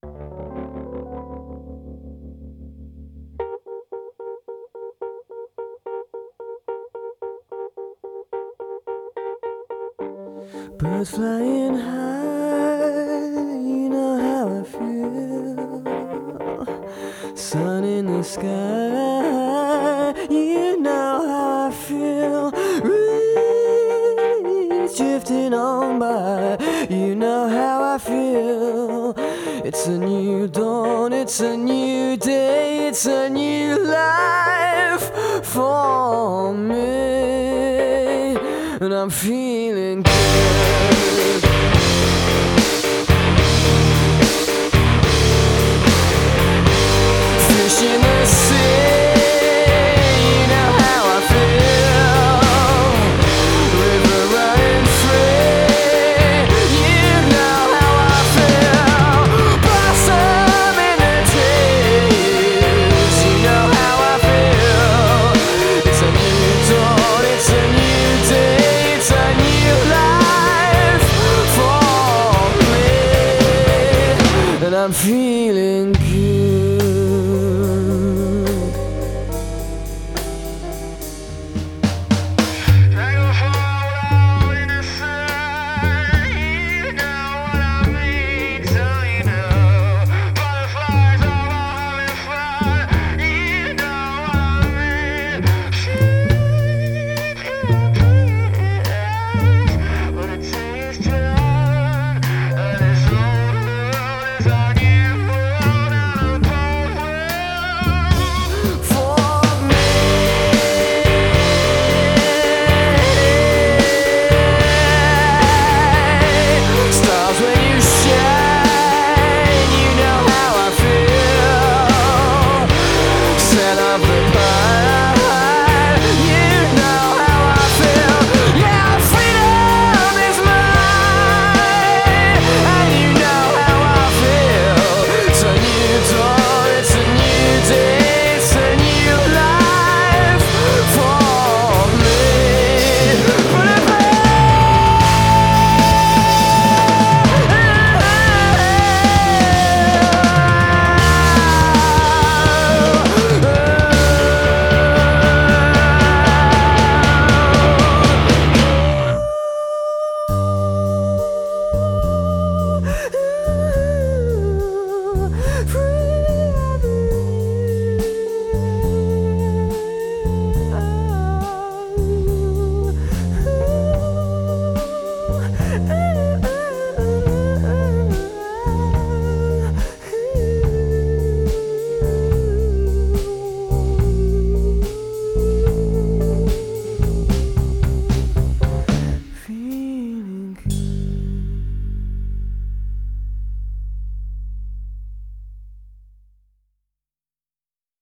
Birds flying high, you know how I feel. Sun in the sky, you know how I feel. Breeze drifting on by, you know how I feel. It's a new dawn, it's a new day, it's a new life for me, and I'm feeling good. Fish in the sea, you know how I feel. River running free, you know how I feel. Blossom in the trees, you know how I feel. It's a new dawn, it's a new day, it's a new life for me, and I'm feeling good.